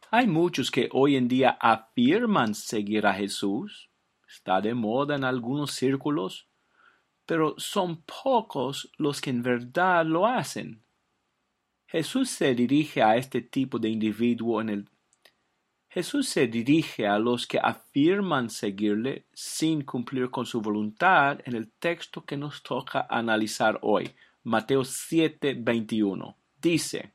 Hay muchos que hoy en día afirman seguir a Jesús. Está de moda en algunos círculos, pero son pocos los que en verdad lo hacen. Jesús se dirige a este tipo de individuo Jesús se dirige a los que afirman seguirle sin cumplir con su voluntad en el texto que nos toca analizar hoy, Mateo 7:21. Dice: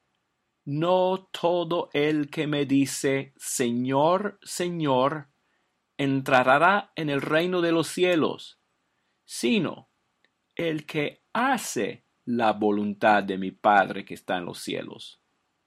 No todo el que me dice, Señor, Señor, entrará en el reino de los cielos, sino el que hace la voluntad de mi Padre que está en los cielos.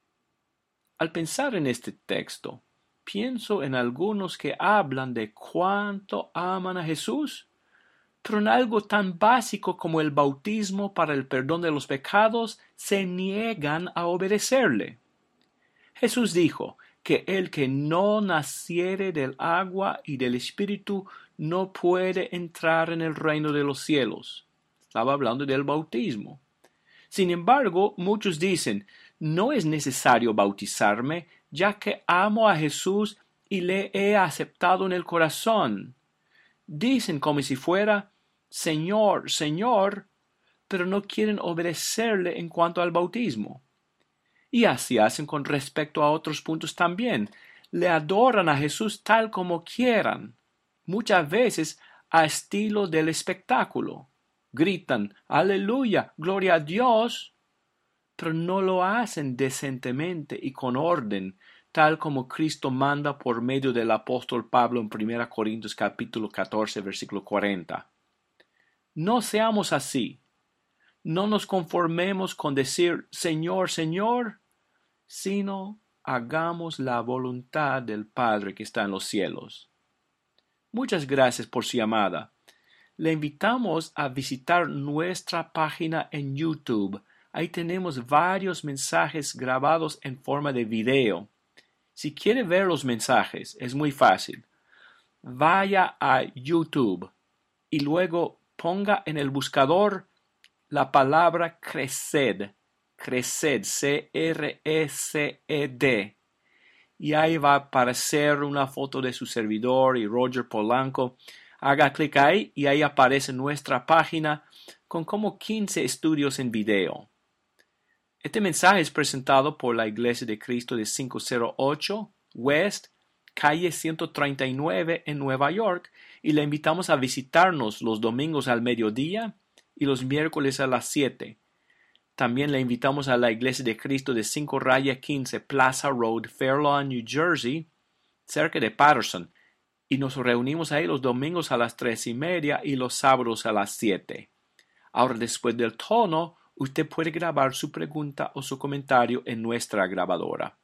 Al pensar en este texto, pienso en algunos que hablan de cuánto aman a Jesús, pero en algo tan básico como el bautismo para el perdón de los pecados se niegan a obedecerle. Jesús dijo que el que no naciere del agua y del Espíritu no puede entrar en el reino de los cielos. Estaba hablando del bautismo. Sin embargo, muchos dicen, no es necesario bautizarme, ya que amo a Jesús y le he aceptado en el corazón. Dicen como si fuera, Señor, Señor, pero no quieren obedecerle en cuanto al bautismo. Y así hacen con respecto a otros puntos también. Le adoran a Jesús tal como quieran, muchas veces a estilo del espectáculo. Gritan, aleluya, gloria a Dios, pero no lo hacen decentemente y con orden, tal como Cristo manda por medio del apóstol Pablo en 1 Corintios capítulo 14, versículo 40. No seamos así. No nos conformemos con decir Señor, Señor, sino hagamos la voluntad del Padre que está en los cielos. Muchas gracias por su llamada. Le invitamos a visitar nuestra página en YouTube. Ahí tenemos varios mensajes grabados en forma de video. Si quiere ver los mensajes, es muy fácil. Vaya a YouTube y luego ponga en el buscador la palabra Cresed, C-R-E-C-E-D. Y ahí va a aparecer una foto de su servidor y Roger Polanco. Haga clic ahí y ahí aparece nuestra página con como 15 estudios en video. Este mensaje es presentado por la Iglesia de Cristo de 508 West, calle 139 en Nueva York, y le invitamos a visitarnos los domingos al mediodía y los miércoles a las 7. También le invitamos a la Iglesia de Cristo de 5-15 Plaza Road, Fair Lawn, New Jersey, cerca de Patterson, y nos reunimos ahí los domingos a las 3:30 y los sábados a las 7. Ahora, después del tono, usted puede grabar su pregunta o su comentario en nuestra grabadora.